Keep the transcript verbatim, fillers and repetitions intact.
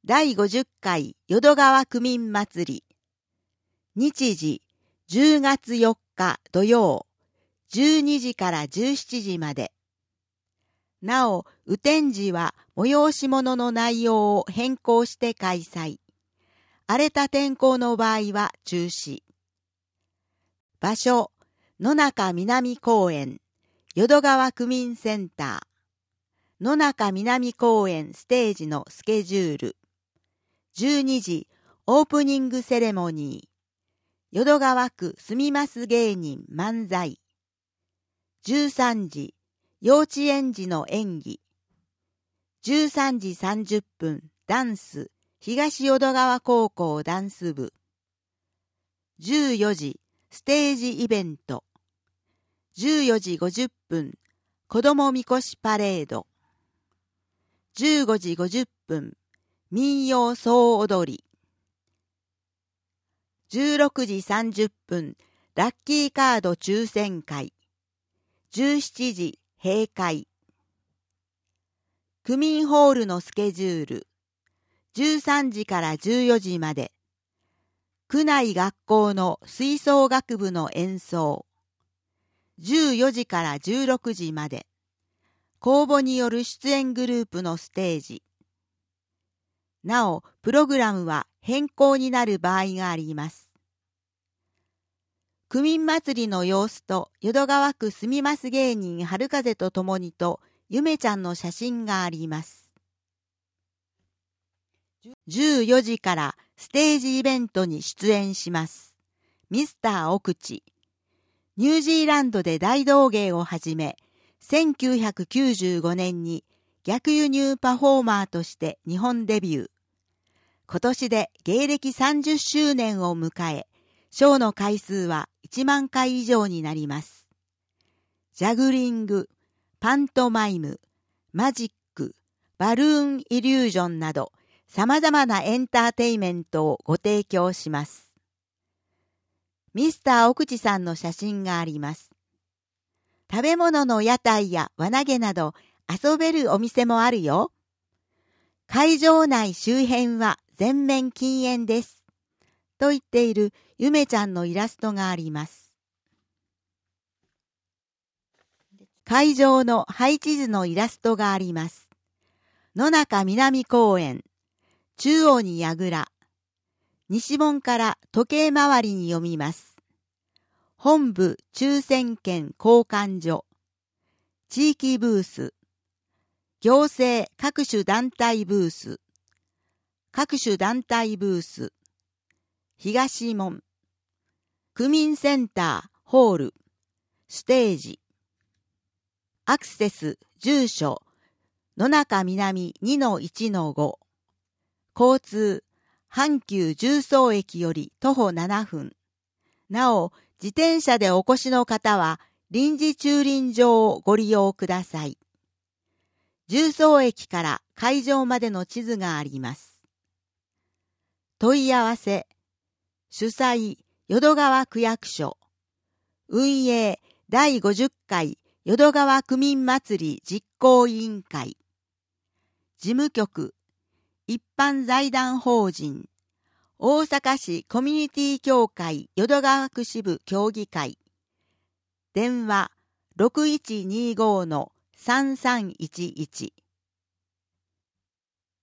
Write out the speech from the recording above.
だいごじゅっかい淀川区民祭り。日時じゅうがつよっか土曜、じゅうにじからじゅうしちじまで。なお、雨天時は催し物の内容を変更して開催。荒れた天候の場合は中止。場所、野中南公園、淀川区民センター。野中南公園ステージのスケジュール。じゅうにじ、オープニングセレモニー。淀川区住みます芸人漫才。じゅうさんじ、幼稚園児の演技。じゅうさんじさんじゅっぷん、ダンス、東淀川高校ダンス部。じゅうよじ、ステージイベント。じゅうよじごじゅっぷん、子どもみこしパレード。じゅうごじごじゅっぷん、民謡総踊り。じゅうろくじさんじゅっぷん、ラッキーカード抽選会。じゅうしちじ、閉会。区民ホールのスケジュール。じゅうさんじからじゅうよじまで。区内学校の吹奏楽部の演奏。じゅうよじからじゅうろくじまで。公募による出演グループのステージ。なお、プログラムは変更になる場合があります。区民祭りの様子と淀川区住みます芸人春風とともにとゆめちゃんの写真があります。じゅうよじからステージイベントに出演します。ミスター奥地。ニュージーランドで大道芸を始め、せんきゅうひゃくきゅうじゅうごねんに逆輸入パフォーマーとして日本デビュー。今年で芸歴さんじゅっしゅうねんを迎え、ショーの回数はいちまんかい以上になります。ジャグリング、パントマイム、マジック、バルーンイリュージョンなど様々なエンターテイメントをご提供します。ミスター奥地さんの写真があります。食べ物の屋台や輪投げなど遊べるお店もあるよ。会場内周辺は全面禁煙です。と言っているゆめちゃんのイラストがあります。会場の配置図のイラストがあります。野中南公園、中央に櫓、西門から時計回りに読みます。本部抽選券交換所、地域ブース、行政各種団体ブース、各種団体ブース、東門、区民センターホール、ステージ、アクセス住所、野中南 にのいちのご、交通、阪急十三駅より徒歩ななふん。なお、自転車でお越しの方は臨時駐輪場をご利用ください。十三駅から会場までの地図があります。問い合わせ、主催、淀川区役所、運営、だいごじゅっかい淀川区民祭り実行委員会、事務局、一般財団法人、大阪市コミュニティ協会淀川区支部協議会、電話 ろくいちにごのさんさんいちいち